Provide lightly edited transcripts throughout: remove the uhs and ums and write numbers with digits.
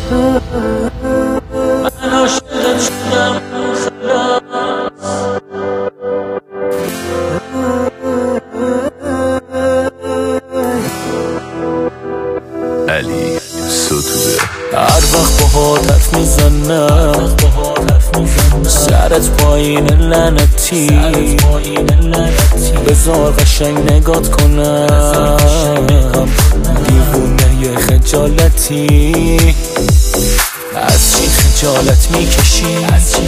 من عاشقت شدم علی ستوده. هر وقت باهات حرف میزنم سرت پایین لعنتی، بذار قشنگ نگات کنم دیوونه خجالتی. از چی خجالت میکشی؟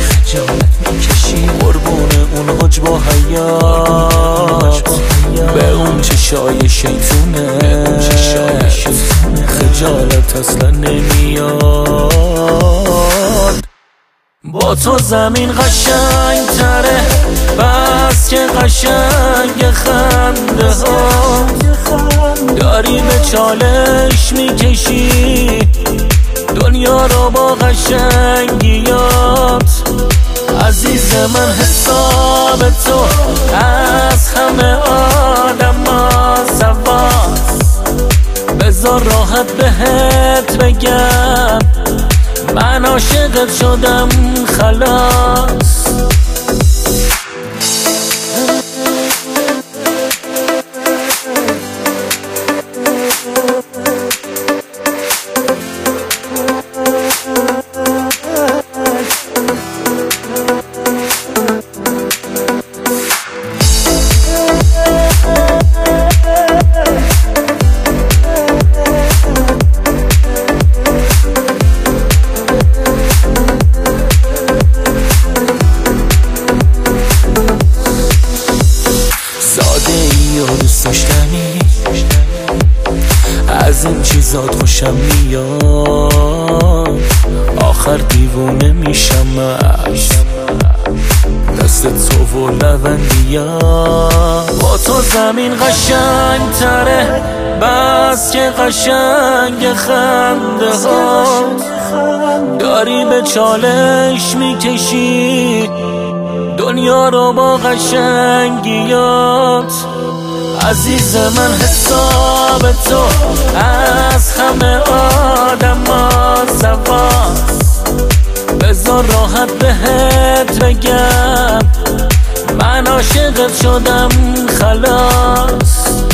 قربون اون حج با حیات، به اون چشای شیطونه خجالت اصلا نمیاد. با تو زمین قشنگ تره، بس که قشنگ خنده ها داری به چالش میکشی دنیا رو با قشنگیات. عزیز من حساب تو از همه آدم ها سواست، بذار راحت بهت بگم من عاشقت شدم خلاص. دوست داشتنی از این چیزات خوشم میاد، آخر دیوونه میشم دست تو و لوندیات. با تو زمین قشنگ تره، بس که قشنگ خنده ها داری به چالش میکشی دنیا رو با قشنگیات. عزیز من حساب تو از همه آدم ها سواست، بذار راحت بهت بگم من عاشقت شدم خلاص.